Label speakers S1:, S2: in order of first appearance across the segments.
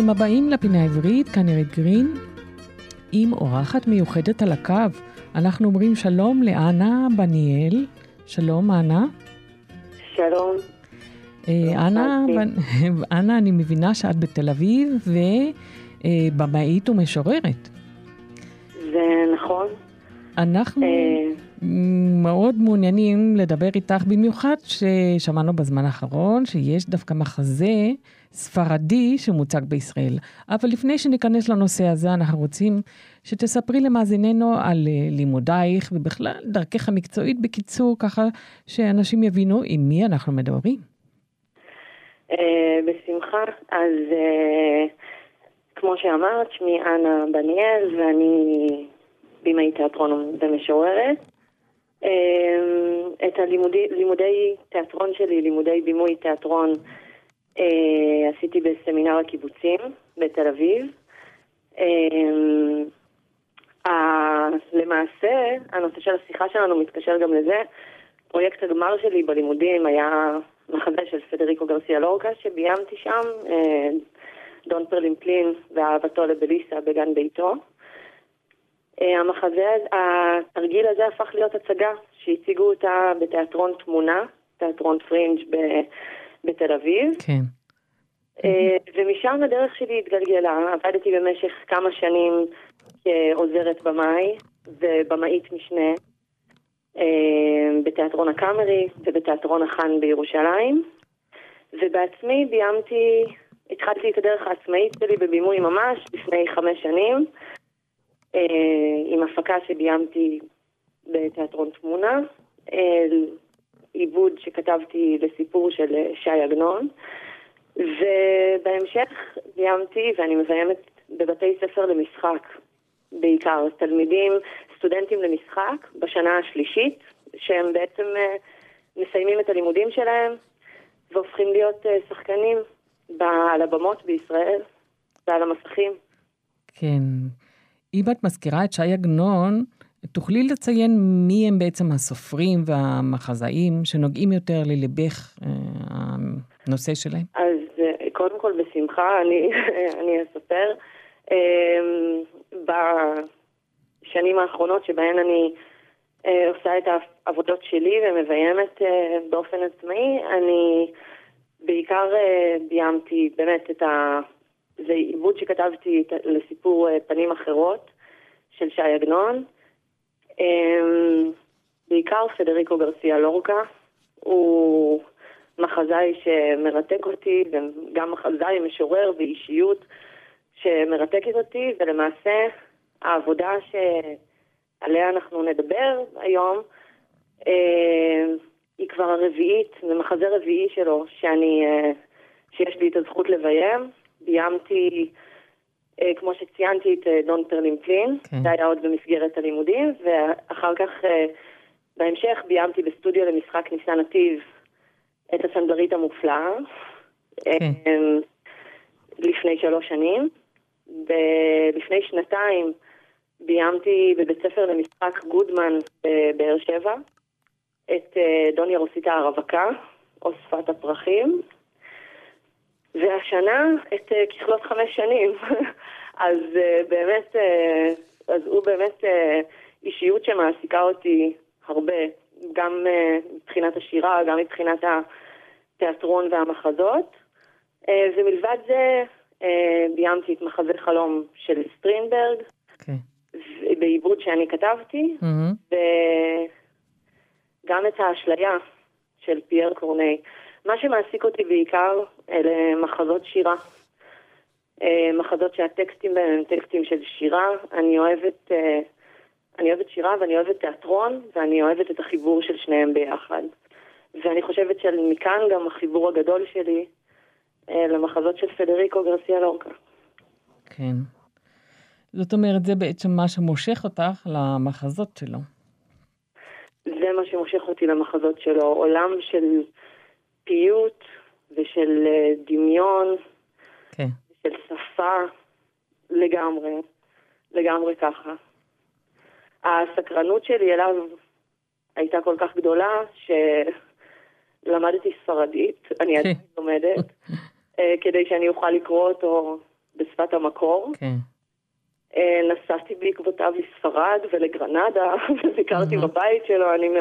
S1: ברוכים הבאים לפינה העברית, כאן עירית גרין, עם אורחת מיוחדת על הקו. אנחנו אומרים שלום לאנה בניאל. שלום, אנה.
S2: שלום.
S1: אנה, אני מבינה שאת בתל אביב ובמאית ומשוררת.
S2: זה נכון.
S1: אנחנו מאוד מעוניינים לדבר איתך, במיוחד ששמענו בזמן האחרון שיש דווקא מחזה ספרדי שמוצג בישראל. אבל לפני שניכנס לנושא הזה, אנחנו רוצים שתספרי למאזיננו על לימודייך ובכלל דרכך המקצועית בקיצור, ככה שאנשים יבינו עם מי אנחנו מדברים.
S2: בשמחה. אז כמו שאמרת, שמי אנה בניאל ואני בימאית תיאטרון ומשוררת. את לימודי תיאטרון שלי, לימודי בימוי תיאטרון, עשיתי בסמינר הקיבוצים בתל אביב. למעשה, הנושא של השיחה שלנו מתקשר גם לזה. פרויקט הגמר שלי בלימודים היה מחזה של פדריקו גרסיה לורקה, שביימתי שם, דון פרלימפלין ואהבתו לבליסה בגן ביתו. התרגיל הזה הפך להיות הצגה שהציגו אותה בתיאטרון תמונה, תיאטרון פרינג' בתל אביב.
S1: כן.
S2: ומשם הדרך שלי התגלגלה. עבדתי במשך כמה שנים כעוזרת במאי ובמאית משנה בתיאטרון הקאמרי ובתיאטרון החאן בירושלים. ובעצמי התחלתי את הדרך העצמאית שלי בבימוי ממש לפני 5 שנים. עם הפקה שביימתי בתיאטרון תמונה, עיבוד שכתבתי לסיפור של שי עגנון, ובהמשך ביימתי ואני מביימת בבתי ספר למשחק, בעיקר סטודנטים למשחק בשנה השלישית, שהם בעצם מסיימים את הלימודים שלהם והופכים להיות שחקנים על הבמות בישראל ועל המסכים.
S1: כן. אם את מזכירה את שי עגנון, תוכלי לציין מי הם בעצם הסופרים והמחזאים שנוגעים יותר לליבך הנושא שלהם?
S2: אז קודם כל בשמחה אני אספר. בשנים האחרונות שבהן אני עושה את העבודות שלי ומביימת באופן עצמאי, אני בעיקר ביימתי באמת זה עיבוד שכתבתי לסיפור פנים אחרות של שי עגנון. בעיקר פדריקו גרסיה לורקה. הוא מחזאי שמרתק אותי, וגם מחזאי משורר ואישיות שמרתקת אותי, ולמעשה העבודה שעליה אנחנו נדבר היום היא כבר הרביעית, זה מחזה רביעי שלו שיש לי את הזכות לביים. ביימתי, כמו שציינתי, את דון פרלימפלין, זה היה עוד במסגרת הלימודים, ואחר כך בהמשך ביימתי בסטודיו למשחק ניסן נתיב את הסנדלרית המופלאה, לפני 3 שנים. לפני 2 ביימתי בבית ספר למשחק גודמן בבאר שבע את דון ירוסיטה הרווקה, או שפת הפרחים. והשנה את ככלות 5 שנים. אז הוא באמת אישיות שמעסיקה אותי הרבה, גם מבחינת השירה, גם מבחינת התיאטרון והמחזות. ומלבד זה ביימתי את מחזה חלום של סטרינברג, בעיבוד שאני כתבתי, וגם את האשליה של פייר קורני. מה שמעסיק אותי בעיקר אלה מחזות שירה. מחזות שהטקסטים בהם הם טקסטים של שירה. אני אוהבת שירה ואני אוהבת תיאטרון, ואני אוהבת את החיבור של שניהם ביחד. ואני חושבת שמכאן גם החיבור הגדול שלי למחזות של פדריקו גרסיה לורקה.
S1: כן. זאת אומרת, זה בעצם מה שמושך אותך למחזות שלו.
S2: זה מה שמושך אותי למחזות שלו. עולם של פיוט ושל דמיון, של שפה, לגמרי ככה. הסקרנות שלי אליו הייתה כל כך גדולה שלמדתי ספרדית, אני עדיין לומדת, כדי שאני אוכל לקרוא אותו בשפת המקור.
S1: כן.
S2: נסעתי בעקבותיו לספרד ולגרנדה, וביקרתי בבית שלו, אני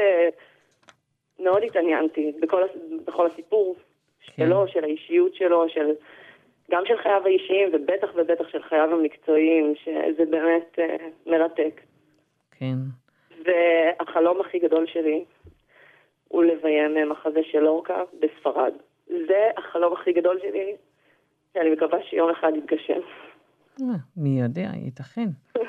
S2: מאוד התעניינתי בכל הסיפור שלו, של האישיות שלו, גם של חייו האישיים, ובטח של חייו המקצועיים, שזה באמת מרתק.
S1: כן.
S2: והחלום הכי גדול שלי הוא לביים מחזה של לורקה בספרד. זה החלום הכי גדול שלי, שאני מקווה שיום אחד יתגשם.
S1: מי יודע, ייתכן.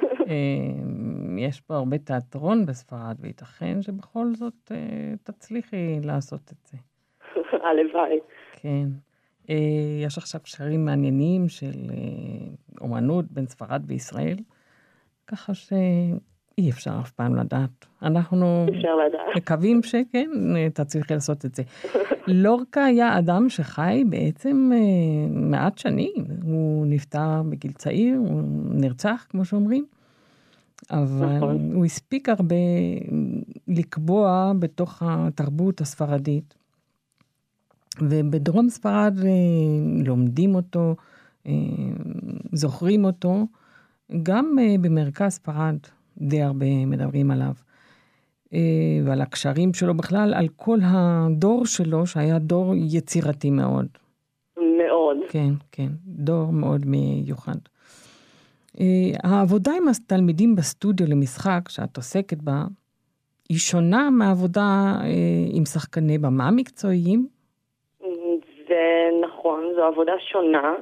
S1: יש פה הרבה תיאטרון בספרד, וייתכן שבכל זאת תצליחי לעשות את זה.
S2: הלוואי.
S1: כן. יש עכשיו קשרים מעניינים של אומנות בין ספרד וישראל, ככה שאי אפשר אף פעם לדעת. אנחנו מקווים שכן, תצליחי לעשות את זה. לורקה היה אדם שחי בעצם מעט שנים. הוא נפטר בגיל צעיר, הוא נרצח, כמו שאומרים. אבל הוא הספיק הרבה לקבוע בתוך התרבות הספרדית. ובדרום ספרד לומדים אותו, זוכרים אותו, גם במרכז ספרד די הרבה מדברים עליו. ועל הקשרים שלו בכלל, על כל הדור שלו, שהיה דור יצירתי מאוד.
S2: מאוד.
S1: כן, כן, דור מאוד מיוחד. העבודה עם התלמידים בסטודיו למשחק, שאת עוסקת בה, היא שונה מהעבודה עם שחקני במה מקצועיים?
S2: זה נכון, זו עבודה שונה.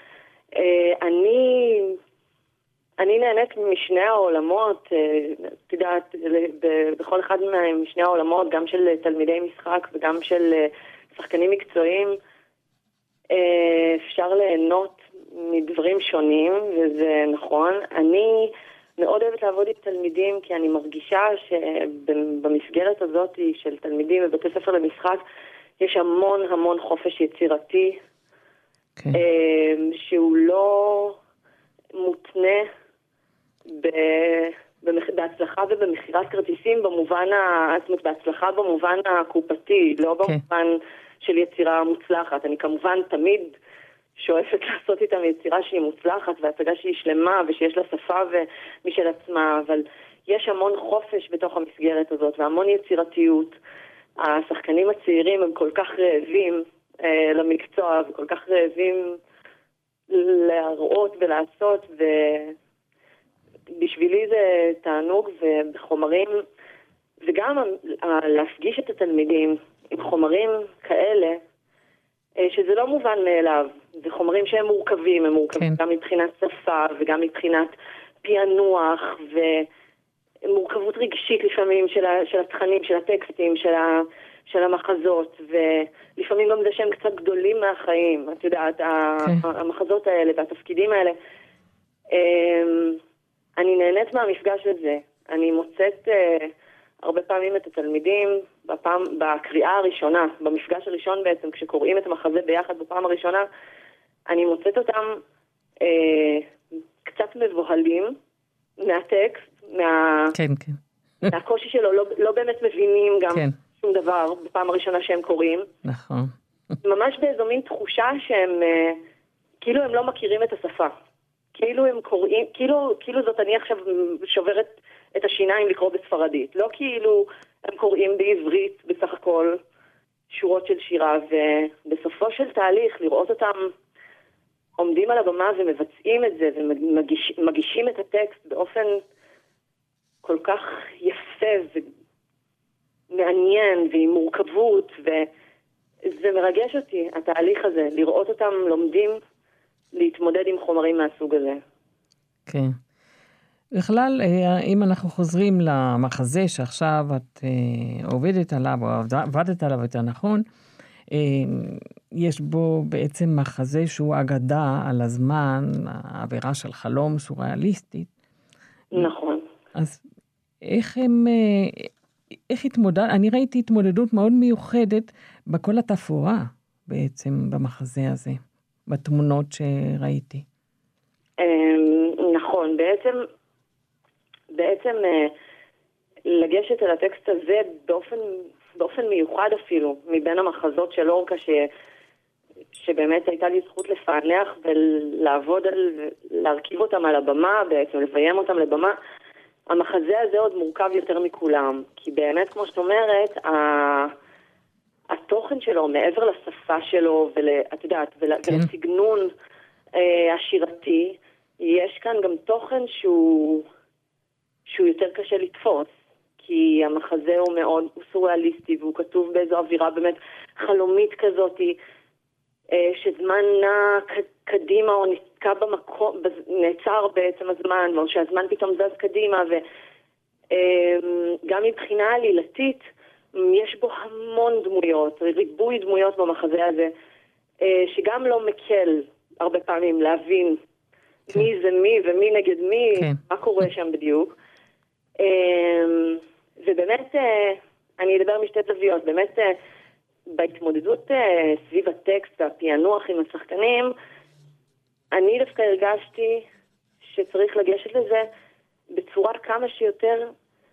S2: אני נהנית משני העולמות, את יודעת, בכל אחד משני העולמות, גם של תלמידי משחק וגם של שחקנים מקצועיים, אפשר ליהנות מדברים שונים, וזה נכון. אני מאוד אוהבת לעבוד עם תלמידים, כי אני מרגישה שבמסגרת הזאת של תלמידים בבתי ספר למשחק, יש המון חופש יצירתי,
S1: כן.
S2: שהוא לא מותנה בהצלחה ובמחירת כרטיסים בהצלחה במובן הקופתי, לא במובן של יצירה מוצלחת. אני כמובן תמיד שואפת לעשות איתם יצירה שהיא מוצלחת והצגה שהיא שלמה ושיש לה שפה ומשל עצמה, אבל יש המון חופש בתוך המסגרת הזאת והמון יצירתיות. השחקנים הצעירים הם כל כך רעבים למקצוע וכל כך רעבים להראות ולעשות, ובשבילי זה תענוג. ובחומרים, וגם להפגיש את התלמידים עם חומרים כאלה, שזה לא מובן מאליו. זה חומרים שהם מורכבים, הם מורכבים גם מבחינת שפה וגם מבחינת פענוח ומורכבות רגשית לפעמים של התכנים, של הטקסטים, של המחזות, ולפעמים גם זה שהם קצת גדולים מהחיים, את יודעת, המחזות האלה והתפקידים האלה. אני נהנית מהמפגש הזה. אני מוצאת הרבה פעמים את התלמידים בקריאה הראשונה, במפגש הראשון בעצם, כשקוראים את המחזה ביחד בפעם הראשונה, אני מוצאת אותם קצת מבוהלים מהטקסט, מהקושי שלו, לא באמת מבינים גם שום דבר בפעם הראשונה שהם קוראים.
S1: נכון.
S2: ממש באיזו מין תחושה שהם, כאילו הם לא מכירים את השפה. כאילו הם קוראים, כאילו זאת אני עכשיו שוברת את השיניים לקרוא בספרדית. לא כאילו הם קוראים בעברית בסך הכל שורות של שירה, ובסופו של תהליך לראות אותם עומדים על הבמה ומבצעים את זה ומגישים את הטקסט באופן כל כך יפה ומעניין ועם מורכבות, וזה מרגש אותי, התהליך הזה, לראות אותם לומדים להתמודד עם חומרים מהסוג הזה.
S1: כן. בכלל, אם אנחנו חוזרים למחזה שעכשיו את עובדת עליו, או עבדת עליו יותר נכון, יש בו בעצם מחזה שהוא אגדה על הזמן, העבירה של חלום סוריאליסטית.
S2: נכון.
S1: אז איך התמודד, אני ראיתי התמודדות מאוד מיוחדת בכל התפאורה בעצם במחזה הזה, בתמונות שראיתי.
S2: נכון, בעצם לגשת אל הטקסט הזה באופן מיוחד אפילו, מבין המחזות של לורקה שבאמת הייתה לי זכות לפענח ולעבוד להרכיב אותם על הבמה, בעצם לביים אותם לבמה. המחזה הזה עוד מורכב יותר מכולם, כי באמת, כמו שאת אומרת, התוכן שלו, מעבר לשפה שלו, ואת יודעת, ולסגנון השירתי, יש כאן גם תוכן שהוא יותר קשה לתפוס, כי המחזה הוא מאוד סוריאליסטי, והוא כתוב באיזו אווירה באמת חלומית כזאת, שזמן נע קדימה או נתקע במקום, נעצר בעצם הזמן, או שהזמן פתאום זז קדימה, וגם מבחינה עלילתית, יש בו המון דמויות, ריבוי דמויות במחזה הזה, שגם לא מקל הרבה פעמים להבין מי זה מי ומי נגד מי, מה קורה שם בדיוק. ובאמת, אני אדבר משתי זוויות, באמת בהתמודדות סביב הטקסט והפענוח עם השחקנים, אני דווקא הרגשתי שצריך לגשת לזה בצורה כמה שיותר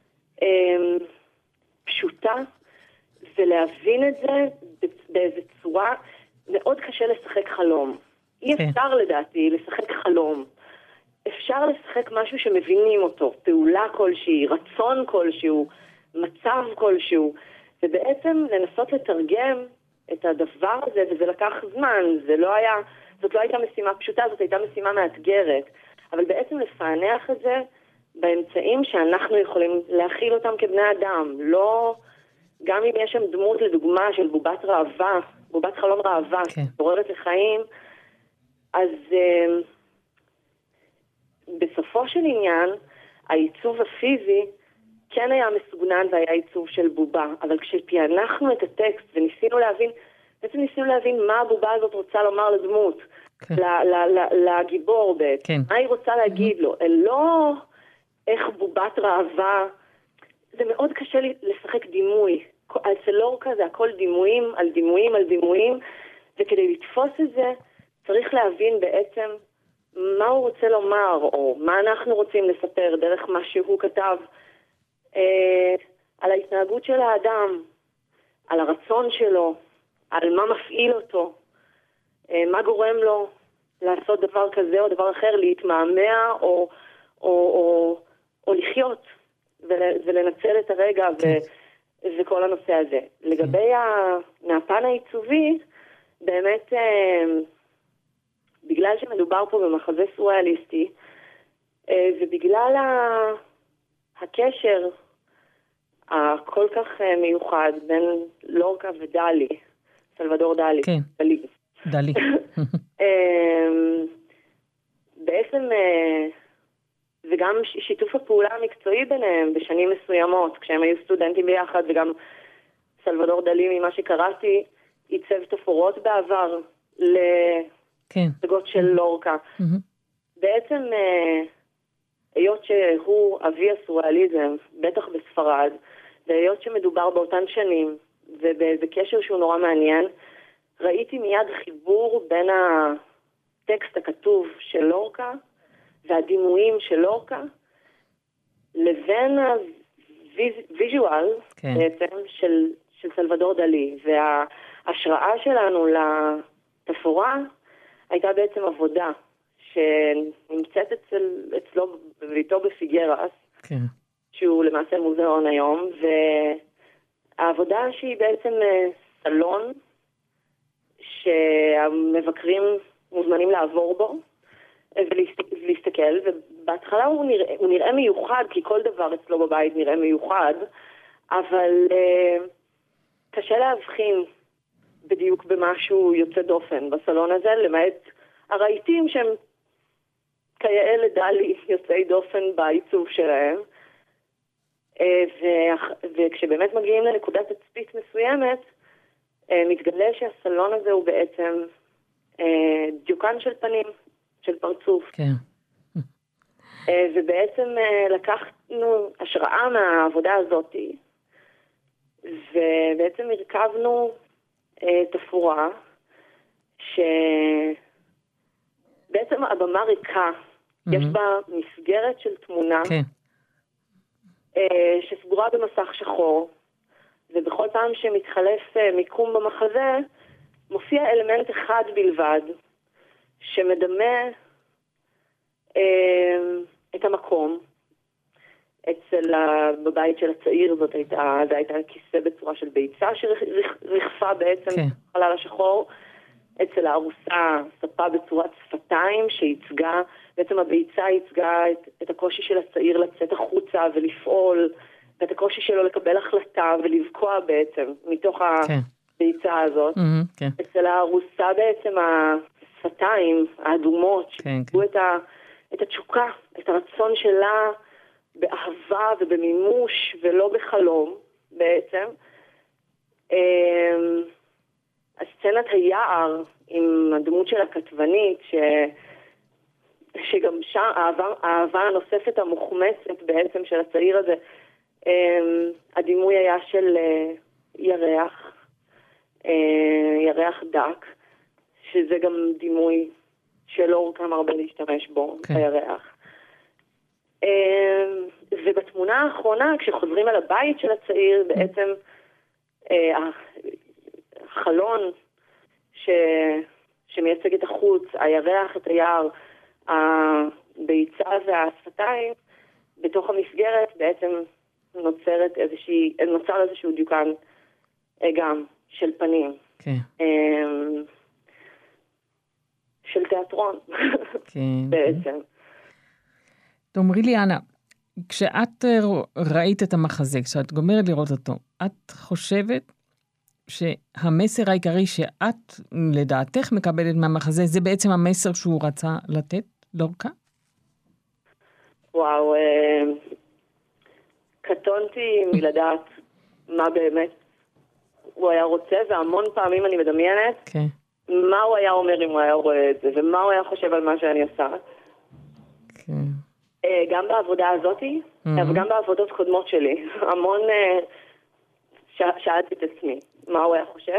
S2: פשוטה, ולהבין את זה באיזו צורה. מאוד קשה לשחק חלום. אי אפשר לדעתי לשחק חלום. אפשר לשחק משהו שמבינים אותו, פעולה כלשהי, רצון כלשהו, מצב כלשהו, ובעצם לנסות לתרגם את הדבר הזה, וזה לקח זמן, זאת לא הייתה משימה פשוטה, זאת הייתה משימה מאתגרת, אבל בעצם לפענח את זה באמצעים שאנחנו יכולים להכיל אותם כבני אדם, לא, גם אם יש שם דמות לדוגמה של בובת ראווה, בובת חלום ראווה, שתוררת לחיים, אז בסופו של עניין, העיצוב הפיזי כן היה מסוגנן והיה עיצוב של בובה, אבל כשפענחנו את הטקסט וניסינו להבין מה הבובה הזאת רוצה לומר לדמות, לגיבור בעצם, מה היא רוצה להגיד לו, לא איך בובת ראווה, זה מאוד קשה לשחק דימוי, אצל לורקה זה הכל דימויים על דימויים על דימויים, וכדי לתפוס את זה צריך להבין בעצם מה הוא רוצה לומר, או מה אנחנו רוצים לספר דרך מה שהוא כתב, על ההתנהגות של האדם, על הרצון שלו, על מה מפעיל אותו, מה גורם לו לעשות דבר כזה או דבר אחר, להתמהמה או לחיות ולנצל את הרגע וכל הנושא הזה. לגבי הפן העיצובי, באמת בגלל שמדובר פה במחזה סוריאליסטי, ובגלל הקשר הכל כך מיוחד בין לורקה ודלי, סלבדור דלי.
S1: כן, דלי.
S2: בעצם, וגם שיתוף הפעולה המקצועי ביניהם בשנים מסוימות, כשהם היו סטודנטים ביחד, וגם סלבדור דלי, ממה שקראתי, עיצב תפאורות בעבר להצגות של לורקה. בעצם, היות שהוא אבי הסוריאליזם, בטח בספרד, והיות שמדובר באותן שנים, ובקשר שהוא נורא מעניין, ראיתי מיד חיבור בין הטקסט הכתוב של לורקה, והדימויים של לורקה, לבין הוויז'ואל בעצם של סלבדור דלי. וההשראה שלנו לתפאורה הייתה בעצם עבודה, שנמצאת אצלו בביתו בפיגרס, שהוא למעשה מוזיאון היום, והעבודה שהיא בעצם סלון, שהמבקרים מוזמנים לעבור בו, ולהסתכל, ובהתחלה הוא נראה מיוחד, כי כל דבר אצלו בבית נראה מיוחד, אבל קשה להבחין בדיוק במשהו יוצא דופן בסלון הזה, למעט הרהיטים שהם כיאה לדלי יוצאי דופן בעיצוב שלהם, וכשבאמת מגיעים לנקודת תצפית מסוימת, מתגלה שהסלון הזה הוא בעצם דיוקן של פנים, של פרצוף.
S1: כן.
S2: ובעצם לקחנו השראה מהעבודה הזאת, ובעצם הרכבנו תפאורה, שבעצם הבמה ריקה, יש בה מסגרת של תמונה, שסגורה במסך שחור, ובכל פעם שמתחלף מיקום במחזה, מופיע אלמנט אחד בלבד, שמדמה את המקום. בבית של הצעיר זה הייתה כיסא בצורה של ביצה שרחפה בעצם חלל השחור. אצל הארוסה ספה בצורת שפתיים שהצגה, בעצם הביצה הצגה את הקושי של הצעיר לצאת החוצה ולפעול, ואת הקושי שלו לקבל החלטה ולבקוע בעצם מתוך הביצה הזאת. אצל הארוסה בעצם השפתיים האדומות שהצגו את התשוקה, את הרצון שלה באהבה ובמימוש ולא בחלום בעצם. הסצנת היער עם הדמות של הכתבנית, שגם שם האהבה הנוספת המוחמצת בעצם של הצעיר הזה, הדימוי היה של ירח דק, שזה גם דימוי שלא אורכה הרבה להשתמש בו, בירח. ובתמונה האחרונה, כשחוזרים על הבית של הצעיר, בעצם החלון שמייצג את החוץ, הירח, את היער, הביצה והשפתיים, בתוך המסגרת בעצם נוצר איזשהו דיוקן גם של פנים. של תיאטרון, בעצם.
S1: תאמרי לי, אנה, כשאת ראית את המחזה, כשאת גומרת לראות אותו, את חושבת שהמסר העיקרי שאת לדעתך מקבלת מהמחזה, זה בעצם המסר שהוא רצה לתת, לורקה?
S2: וואו, קטונתי מלדעת מה באמת הוא היה רוצה, והמון פעמים אני מדמיינת מה הוא היה אומר אם הוא היה רואה את זה, ומה הוא היה חושב על מה שאני עושה. גם בעבודה הזאת, וגם בעבודות קודמות שלי. המון שאלתי את עצמי מה הוא היה חושב.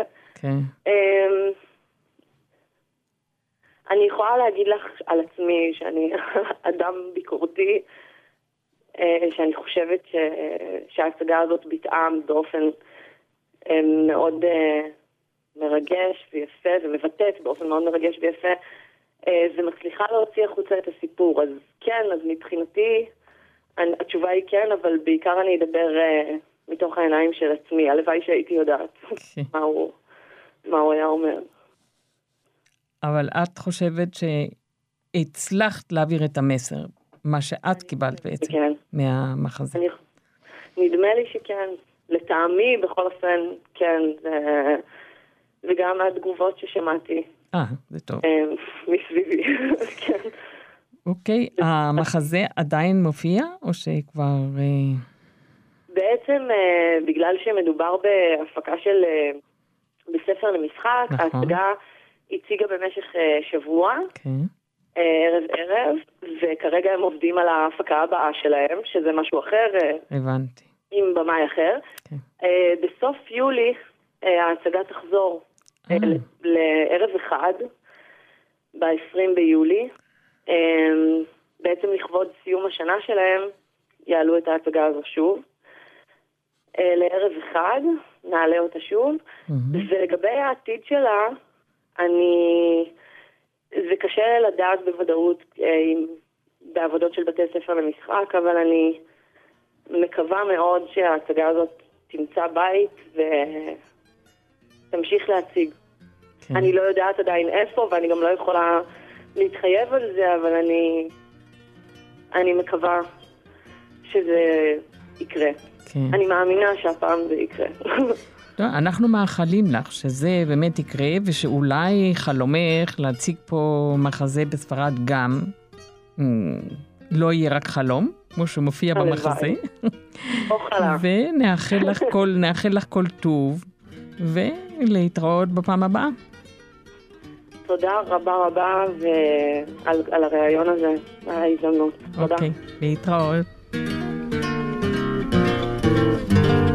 S2: אני יכולה להגיד לך על עצמי שאני אדם ביקורתי, שאני חושבת שההצגה הזאת ביטאה באופן מאוד מרגש ויפה, ומבטאת באופן מאוד מרגש ויפה, ומצליחה להוציא החוצה את הסיפור. אז כן, אז מבחינתי, התשובה היא כן, אבל בעיקר אני אדבר מתוך העיניים של עצמי. הלוואי שהייתי יודעת מה הוא היה אומר.
S1: אבל את חושבת שהצלחת להעביר את המסר, מה שאת קיבלת בעצם מהמחזה?
S2: נדמה לי שכן. לטעמי, בכל אופן, כן. וגם התגובות ששמעתי.
S1: זה טוב.
S2: מסביבי, כן.
S1: אוקיי, המחזה עדיין מופיע, או שכבר...
S2: בעצם, בגלל שמדובר בהפקה של... בספר למשחק, ההצגה הציגה במשך שבוע, ערב, וכרגע הם עובדים על ההפקה הבאה שלהם, שזה משהו אחר.
S1: הבנתי.
S2: עם במאי אחר. בסוף יולי, ההצגה תחזור לערב אחד, ב-20 ביולי. בעצם לכבוד סיום השנה שלהם, יעלו את ההצגה הזו שוב. לערב אחד, נעלה אותה שוב. ולגבי העתיד שלה, זה קשה לדעת בוודאות בעבודות של בתי ספר למשחק, אבל אני מקווה מאוד שההצגה הזאת תמצא בית ותמשיך להציג. אני לא יודעת עדיין איפה, ואני גם לא יכולה להתחייב על זה, אבל אני מקווה שזה יקרה. אני מאמינה שהפעם זה יקרה.
S1: אנחנו מאחלים לך שזה באמת יקרה, ושאולי חלומך להציג פה מחזה בספרד גם לא יהיה רק חלום, כמו שמופיע במחזה. ונאחל לך כל טוב, ולהתראות בפעם הבאה.
S2: תודה רבה על הרעיון הזה, על ההזדמנות. תודה.
S1: אוקיי, להתראות.